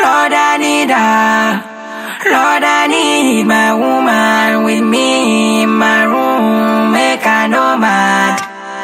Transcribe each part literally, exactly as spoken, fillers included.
Lord, I need her. Lord, I need my woman with me in my room, make her no mad.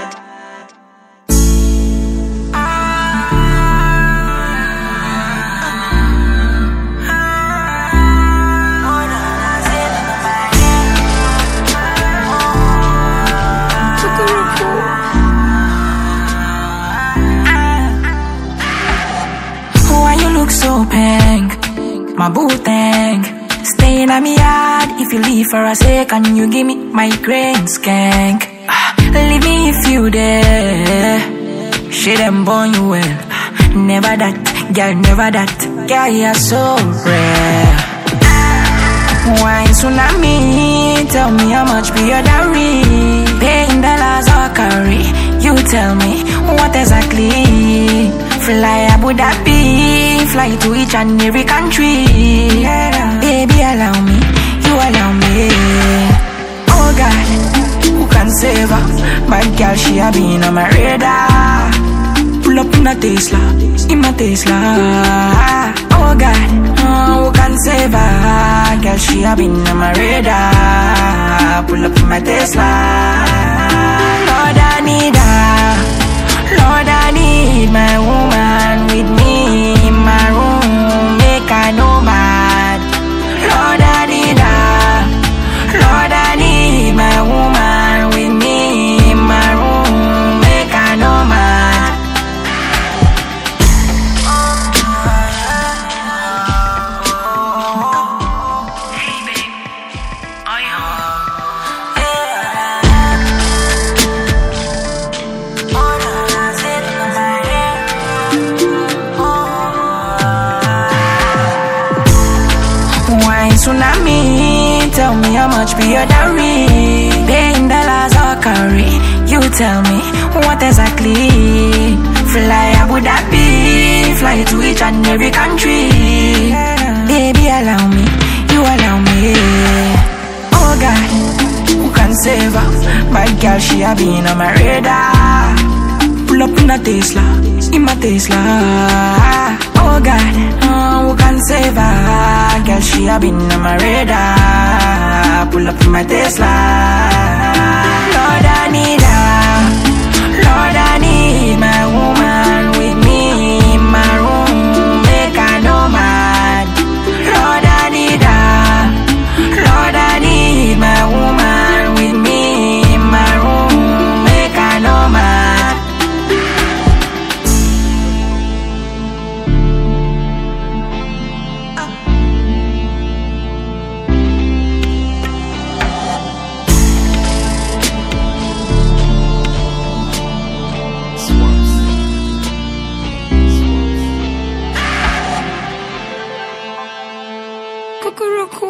Why you look so pink? My boo tank, staying at me yard. If you leave for a second, you give me migraine skank. Ah, leave me if you there. She them born you well. Ah, never that, girl, never that. Girl, you're so rare. Ah, wine tsunami, tell me how much be your dowry. Paying dollars or carry. You tell me what exactly. Fly Abu Dhabi, fly to each and every country. Yeah. Baby, allow me, you allow me. Oh God, who can save her? Bad girl, she a been on my radar. Pull up in a Tesla, in my Tesla. Oh God, oh, who can save her? Girl, she a been on my radar. Pull up in my Tesla. Lord, I need her. Lord, I need my woman with me in my room, make her no mad. Lord, I need her. Lord, I need my woman with me in my room, make her no mad. Hey babe, are you home? Tsunami, tell me how much be your dowry. Paying dollars or carry. You tell me what exactly. Fly Abu Dhabi, fly to each and every country. Baby, allow me, you allow me. Oh God, who can save her? Bad girl, she a been on my radar. Pull up in a Tesla, in my Tesla. Oh God, oh, who can save her? Girl, she a been on my radar. Pull up in my Tesla. Lord, I need her. Lord, I need my woman with me in my room, make her no mad. Lord, I need her. Lord, I need my woman with me in my room, make her no mad. Cuckoo.